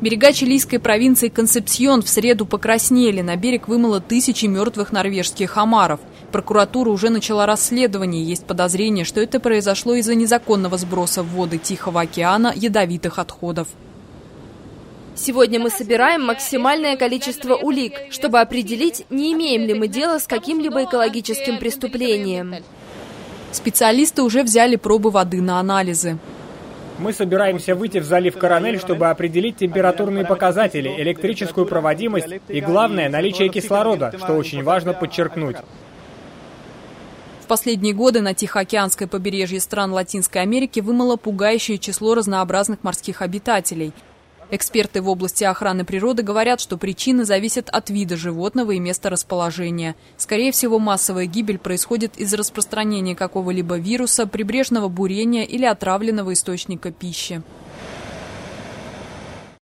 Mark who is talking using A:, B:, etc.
A: Берега чилийской провинции Консепсьон в среду покраснели. На берег вымыло тысячи мертвых норвежских омаров. Прокуратура уже начала расследование. Есть подозрение, что это произошло из-за незаконного сброса в воды Тихого океана ядовитых отходов.
B: Сегодня мы собираем максимальное количество улик, чтобы определить, не имеем ли мы дела с каким-либо экологическим преступлением.
A: Специалисты уже взяли пробы воды на анализы.
C: Мы собираемся выйти в залив Коронель, чтобы определить температурные показатели, электрическую проводимость и, главное, наличие кислорода, что очень важно подчеркнуть.
A: В последние годы на Тихоокеанское побережье стран Латинской Америки вымыло пугающее число разнообразных морских обитателей. Эксперты в области охраны природы говорят, что причины зависят от вида животного и места расположения. Скорее всего, массовая гибель происходит из-за распространения какого-либо вируса, прибрежного бурения или отравленного источника пищи.